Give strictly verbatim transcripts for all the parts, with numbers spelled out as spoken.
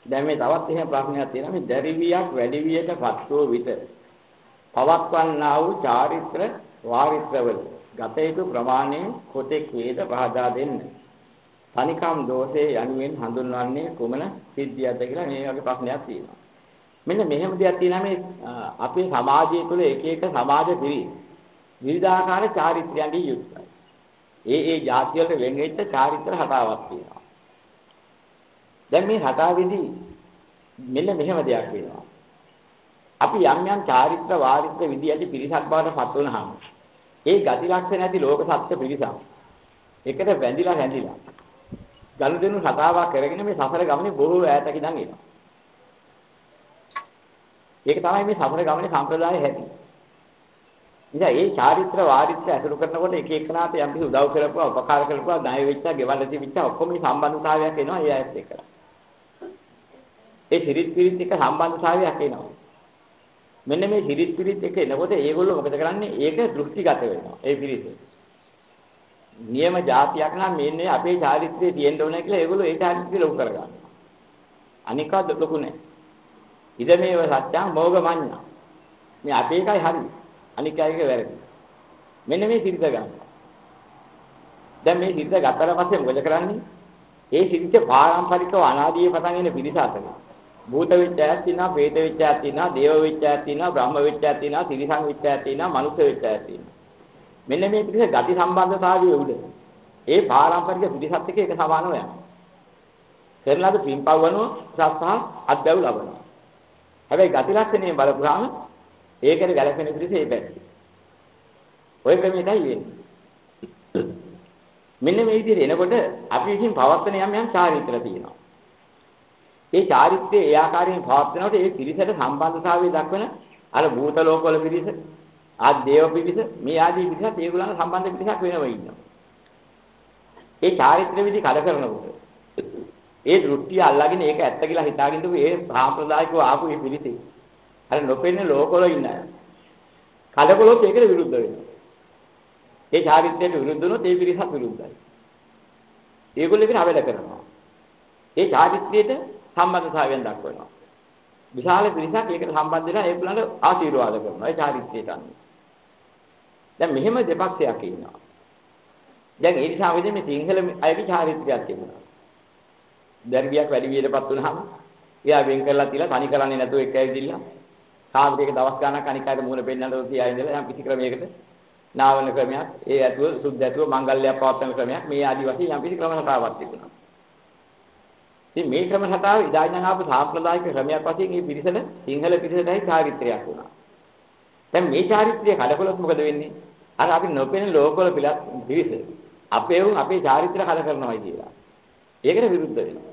දැන් මේ තවත් එහෙම ප්‍රශ්නයක් තියෙනවා. මේ දැරිවියක් වැඩි වියටපත් වූ විට පවත්වන්නා වූ චාරිත්‍ර වාරිත්‍රවල ගත යුතු ප්‍රමාණය කොතෙක් වේද පහදා දෙන්න. තනිකම් දෝෂේ යනුවෙන් හඳුන්වන්නේ කුමන සිද්ධියක්ද කියලා මේ වගේ ප්‍රශ්නයක් තියෙනවා. මෙන්න මෙහෙම දෙයක් තියෙනවා මේ අපේ සමාජය තුළ එක එක සමාජ පිරි විවිධාකාර චාරිත්‍රයන්ගෙන් යුක්තයි. ඒ ඒ જાති වලට වෙන් වෙච්ච චාරිත්‍ර හටාවක් තියෙනවා. දැන් මේ හටාවේදී මෙන්න මෙහෙම දෙයක් වෙනවා. අපි යම් යම් චාරිත්‍ර වාරිත්‍ර විදි ඇති පිරිසක් බවට පත් වුණාම ඒ ගති ලක්ෂණ ඇති ලෝක සත්‍ය පිරිසක් එකට වැඳිලා හැඳිලා ගනුදෙනු හටාවක් කරගෙන මේ සසර ගමනේ බොහෝ ඈතක ඉඳන් එනවා. ඒක තමයි මේ සසර ගමනේ සම්ප්‍රදාය හැටි. ඉතින් ඒ චාරිත්‍ර වාරිත්‍ර අසුරු කරනකොට එක එකනාට යම් කිසි උදව් කරපුවා, උපකාර කරපුවා, ණය වෙච්ච, ගෙවල් තිබිච්ච ඔක්කොම මේ සම්බන්ධතාවයක් එනවා ඒ අයත් එක්ක. ඒ සිරිත් පිරිත් එක්ක සම්බන්ධතාවයක් එනවා. මෙන්න මේ සිරිත් පිරිත් එක්ක එනකොට ඒගොල්ලෝ මොකද කරන්නේ? ඒක දෘෂ්ටිගත වෙනවා. ඒ පිරිස. නියම જાතියක් නම් මේන්නේ අපේ චාරිත්‍රයේ තියෙන්න ඕනේ කියලා ඒගොල්ලෝ ඒ චාරිත්‍රය ලොකු කරගන්නවා. අනිකා ලොකු නැහැ. ඉදමේව සත්‍යං මොගමඤ්ඤා. මේ අපේ එකයි හරි. අනිකයික වැරදි. මෙන්න මේ සිරිත ගන්න. දැන් මේ සිරිත ගත්තට පස්සේ මොකද කරන්නේ? ඒ සිරිත පාරම්පරිකව අනාදියේ පටන් එන පිරිස අතර. භූත විච්ඡයක් තියෙනවා, പ്രേත විච්ඡයක් තියෙනවා, දේව විච්ඡයක් තියෙනවා, බ්‍රහ්ම විච්ඡයක් තියෙනවා, තිරිසං විච්ඡයක් තියෙනවා, මනුෂ්‍ය විච්ඡයක් තියෙනවා. මෙන්න මේ පිරිස ගති සම්බන්ධතාවයේ උඩ. ඒ පාරම්පරික පිරිසත් එක්ක ඒක සමානව යනවා. පෙරලාද පින්පවවනෝ සත්‍හ අධ්‍යව ලබනවා. හැබැයි ගති ලක්ෂණේ බලපුවාම ඒකේ ගැලපෙන පිරිස ඒ පැත්තේ. ඔය ක්‍රමයටයි වෙන්නේ. මෙන්න මේ විදිහට එනකොට අපි විසින් පවත්වන යම් යම් චාරිත්‍ර තියෙනවා. ඒ චාරිත්‍රයේ ඒ ආකාරයෙන් පවත්වනකොට ඒ පිරිසට සම්බන්ධතාවය දක්වන අර භූත ලෝකවල පිරිස, ආ දේව පිරිස, මේ ආදී පිරිසත් ඒගොල්ලන් සම්බන්ධ පිරිසක් වෙනව ඉන්නවා. ඒ චාරිත්‍ර විදි කඩ කරනකොට ඒ දෘෂ්ටිය අල්ලාගෙන ඒක ඇත්ත කියලා හිතාගෙන ඉඳපු ඒ සාම්ප්‍රදායිකව ආපු මේ පිරිසේ අර නොපෙන්නේ ලෝකවල ඉන්න අය. කඩකොලොත් ඒකට විරුද්ධ වෙනවා. ඒ චාරිත්‍රයට විරුද්ධ වුණොත් ඒ පිරිසත් විරුද්ධයි. ඒගොල්ලෝ ඒකට අවැඩ කරනවා. ඒ චාරිත්‍රයට සම්බන්ධතාවයෙන් දක්වනවා. විශාල පිරිසක් ඒකට සම්බන්ධ වෙලා ඒගොල්ලන්ට ආශිර්වාද කරනවා. ඒ චාරිත්‍රයට අනුව. දැන් මෙහෙම දෙපක්ෂයක් ඉන්නවා. දැන් ඒ නිසා වෙන්නේ මේ සිංහල අයගේ චාරිත්‍රයක් තිබුණා. දර්ගියක් වැඩි වියටපත් වුණාම එයා වෙන් කරලා තියලා තනි කරන්නේ නැතුව එක ඇවිදින්න කාමරයක දවස් ගාණක් අනිකාට මුණ පෙන්නලා තියා ඉඳලා යම් කිසි ක්‍රමයකට නාවන ක්‍රමයක් ඒ ඇතුව සුද්ධ ඇතුව මංගල්‍යයක් පවත්වන ක්‍රමයක් මේ ආදි වශයෙන් යම් කිසි ක්‍රම රටාවක් තිබුණා. ඉතින් මේ ක්‍රම රටාව ඉදාගෙන ආපු සාම්ප්‍රදායික ක්‍රමයක් වශයෙන් මේ පිරිසට සිංහල පිරිසටයි චාරිත්‍රයක් වුණා. දැන් මේ චාරිත්‍රය කඩකොලොත් මොකද වෙන්නේ? අර අපි නොපෙනෙන ලෝකවල පිරිස අපේ උන් අපේ චාරිත්‍ර කඩ කරනවා කියලා. ඒකට විරුද්ධ වෙනවා.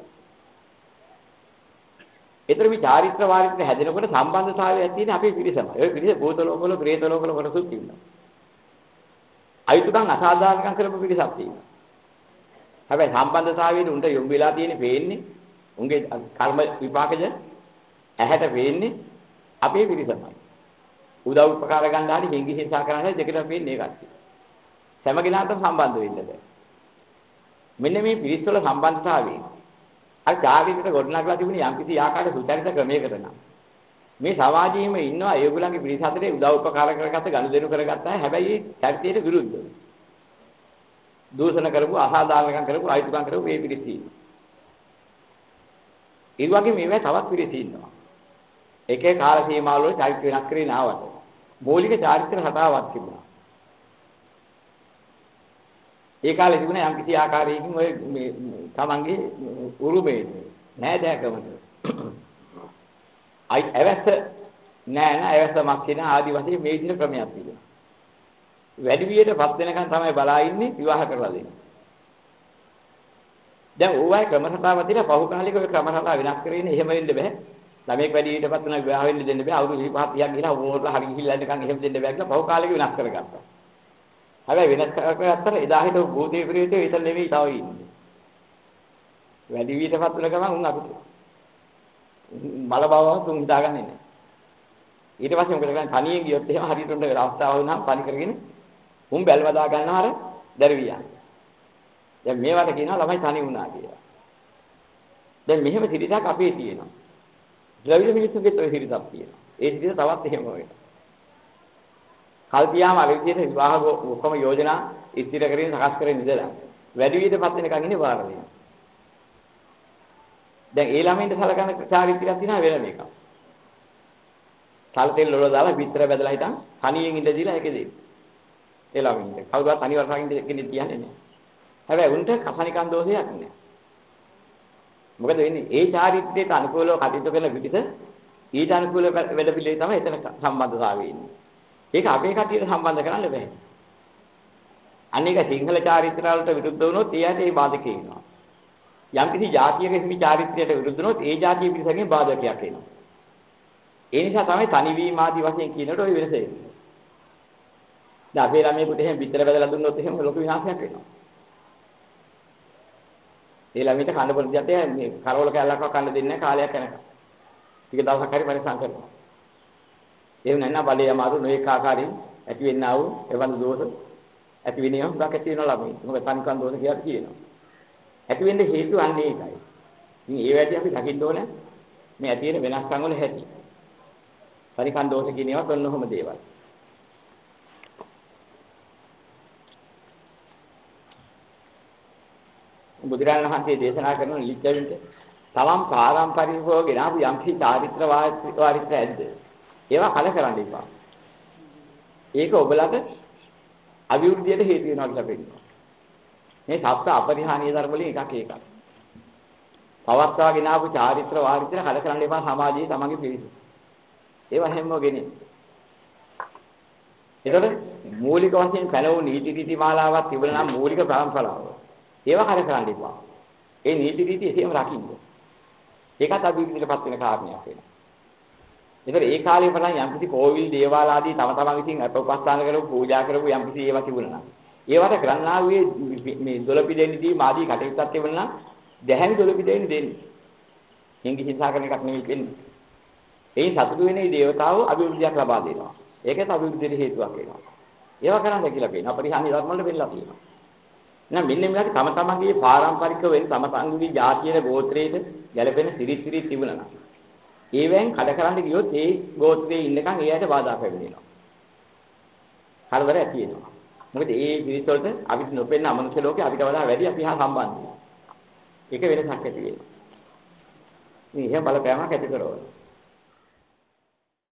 ඒතර මේ චාරිත්‍ර වාරිත්‍ර හැදෙනකොට සම්බන්ධතාවයක් තියෙන අපේ පිරිසමයි. ඒ පිරිස භූත ලෝකවල, പ്രേත ලෝකවල කොටසුත් ඉන්නවා. අයිතුකම් අසාධාරණකම් කරපු පිරිසක් තියෙනවා. හැබැයි සම්බන්ධතාවයේ උන්ට යොමු වෙලා තියෙන්නේ පේන්නේ උන්ගේ කර්ම විපාකද ඇහැට පේන්නේ අපේ පිරිසමයි. උදව් උපකාර ගන්න ආදී හිඟි හිංසා කරන්නේ දෙකටම පේන්නේ ඒකත්. සමගිනාට සම්බන්ධ වෙන්න බෑ. මෙන්න මේ පිරිස් වල සම්බන්ධතාවය අර චාරිත්‍ර ගොඩනගලා තිබුණේ යම් කිසි ආකාරයක සුචරිත ක්‍රමයකට නම් මේ සමාජයේම ඉන්නවා ඒගොල්ලන්ගේ පිරිස අතරේ උදව් උපකාර කරගත්ත ගනුදෙනු කරගත්තා හැබැයි චරිතයට විරුද්ධව දූෂණ කරපු අසාධාරණකම් කරපු අයිතුකම් කරපු මේ පිරිස ඉන්නවා. ඒ වගේ මේවා තවත් පිරිස ඉන්නවා. එක එක කාල සීමාවල චරිත වෙනස් කරගෙන ආවට මූලික චාරිත්‍ර හටාවක් තිබුණා. ඒ කාලේ තිබුණා යම් කිසි ආකාරයකින් ඔය මේ තමන්ගේ උරුමේ නෑදෑකමට අයි ඇවැස්ස නෑ නෑ ඇවැස්සමක් කියන ආදි වශයෙන් මේ විදිහට ක්‍රමයක් තිබුණා. වැඩි වියටපත් වෙනකන් තමයි බලා ඉන්නේ විවාහ කරලා දෙන්නේ. දැන් ඕවයි ක්‍රමසතාව තියෙන පහු කාලෙක ඔය ක්‍රමසතාව වෙනස් කරගෙන එහෙම වෙන්න බෑ. ළමෙක් වැඩි වියටපත් වෙනවා විවාහ වෙන්න දෙන්න බෑ. අවුරුදු විසිපහක් තිහක් ගිහලා ඕනෝట్లా හරි ගිහිල්ලා ඉන්නකන් එහෙම දෙන්න බෑ කියලා පහු කාලෙක වෙනස් කරගත්තා. හැබැයි වෙනස් කරගත්තට එදා හිටපු භූතේ ප්‍රේතේ විතර නෙවෙයි තව ඉන්නේ. වැඩි වියටපත් වෙන ගමන් උන් අපිට මල බව තුන් හිතාගන්නේ නැහැ. ඊට පස්සේ මොකද කරන්නේ? තනියෙන් ගියොත් එහෙම හරියට උන්ට අවස්ථාව වුණාම පරි කරගෙන උන් බැල්වදා ගන්නවා අර දර්වියා. දැන් මේවට කියනවා ළමයි තනි වුණා කියලා. දැන් මෙහෙම සිරිතක් අපේ තියෙනවා. ද්‍රවිඩ මිනිස්සුන්ගෙත් ඔය සිරිතක් තියෙනවා. ඒ සිරිත තවත් එහෙම වෙනවා. කල්පියාම අර විදිහට විවාහ ඔක්කොම යෝජනා ඉස්තිර කරගෙන සකස් කරගෙන ඉඳලා වැඩි විදිහටපත් වෙනකන් ඉන්නේ බාර වෙනවා. දැන් ඒ ළමයින්ට සලකන චාරිත්‍රයක් තියෙනවා වෙන මේකක්. සල් තෙල් වල දාලා පිටර බැදලා හිටන් තනියෙන් ඉඳ දීලා ඒකේ දෙන්න. ඒ ළමයින්ට. කවුරුත් තනි වරකින් ඉඳ කෙනෙක් කියන්නේ නැහැ. හැබැයි උන්ට කසනිකන් දෝෂයක් නැහැ. මොකද වෙන්නේ? ඒ චාරිත්‍රයට අනුකූලව කටයුතු කරන පිටිස ඊට අනුකූල වැඩ පිළිවෙල තමයි එතන සම්බන්ධතාවය ඉන්නේ. ඒක අපේ කටියට සම්බන්ධ කරන්න බෑ. අනේක සිංහල චාරිත්‍ර වලට විරුද්ධ වුණොත් එයාට ඒ බාධකේ වෙනවා. යම් කිසි ජාතියක හිමි චාරිත්‍රයට විරුද්ධ වුණොත් ඒ ජාතිය පිරිසකින් බාධකයක් එනවා. ඒ නිසා තමයි තනිවීම ආදී වශයෙන් කියනකොට ওই වෙනස එන්නේ. දැන් අපේ ළමයෙකුට එහෙම පිටර බදලා දුන්නොත් එහෙම ලොකු විනාශයක් වෙනවා. ඒ ළමයට කන්න බොන දෙයට මේ කරවල කැලලක්ව කන්න දෙන්නේ නැහැ කාලයක් යනකම්. ටික දවසක් හරි පරිස්සම් කරනවා. එහෙම නැත්නම් බලේ අමාරු නොඑක ආකාරයෙන් ඇති වෙන්නා වූ එවන් දෝෂ ඇති වෙනියම හුඟක් ඇති වෙනවා ළමයි. මොකද තනිකන් දෝෂ කියලා කියනවා. ඇති වෙන්න හේතු අන්නේ ඒකයි. ඉතින් ඒ වැඩි අපි දකින්න ඕනේ මේ ඇති වෙන වෙනස්කම් වල හැටි. තනිකන් දෝෂ කියන ඒවා කරන කොහොම දේවල්. බුදුරජාණන් වහන්සේ දේශනා කරන ලිච්ඡවින්ට තමන් පාරම්පරිකව ගෙනාවු යම් කිසි චාරිත්‍ර වාරිත්‍ර ඇද්ද? ඒවා කල කරන්න එපා. ඒක ඔබලට අභිවෘද්ධියට හේතු වෙනවා කියලා පෙන්නනවා. මේ සත්‍ය අපරිහානීය ධර්ම වලින් එකක් ඒකයි. පවත්වාගෙන ආපු චාරිත්‍ර වාරිත්‍ර කල කරන්න එපා සමාජයේ තමන්ගේ පිළිස. ඒවා හැමෝම ගෙනේ. ඒතකොට මූලික වශයෙන් පැනවු නීති රීති මාලාවක් තිබුණා නම් මූලික පරම්පරාව. ඒවා කල කරන්න එපා. ඒ නීති රීති එසේම රකින්න. ඒකත් අභිවෘද්ධියටපත් වෙන කාරණයක් වෙනවා. ඒතර ඒ කාලේ පටන් යම්කිසි කෝවිල් දේවාල ආදී තම තමන් විසින් අපෝපස්ථාන කරපු පූජා කරපු යම්කිසි ඒවා තිබුණා නම් ඒවට කරන්නා වූ මේ දොළ පිටෙන්නේදී මාදී කටයුත්තක් තිබුණා නම් දැහැමි දොළ පිටෙන්නේ දෙන්නේ. හිංගි හිංසා කරන එකක් නෙවෙයි වෙන්නේ. ඒ සතුටු වෙන මේ දේවතාවෝ අභිවෘද්ධියක් ලබා දෙනවා. ඒකත් අභිවෘද්ධියට හේතුවක් වෙනවා. ඒවා කරන්න කියලා කියනවා. අපරිහානීය ධර්ම වල වෙන්නලා තියෙනවා. එහෙනම් මෙන්න මේකට තම තමන්ගේ පාරම්පරික වෙන තම තමන්ගේ ජාතියේ ගෝත්‍රයේද ගැලපෙන සිරිත් සිරිත් තිබුණා නම් ඒවෙන් කඩ කරන්න ගියොත් ඒ ගෝත්‍රයේ ඉන්නකන් එයාට බාධා වෙනවා. හරවර ඇති වෙනවා. මොකද ඒ සිරිත් වලට අපිට නොපෙන්න අමනුෂ්‍ය ලෝකේ අපිට වඩා වැඩි අපි හා සම්බන්ධයි. ඒක වෙනසක් ඇති වෙනවා. මේ එහෙම බලපෑමක් ඇති කරනවා.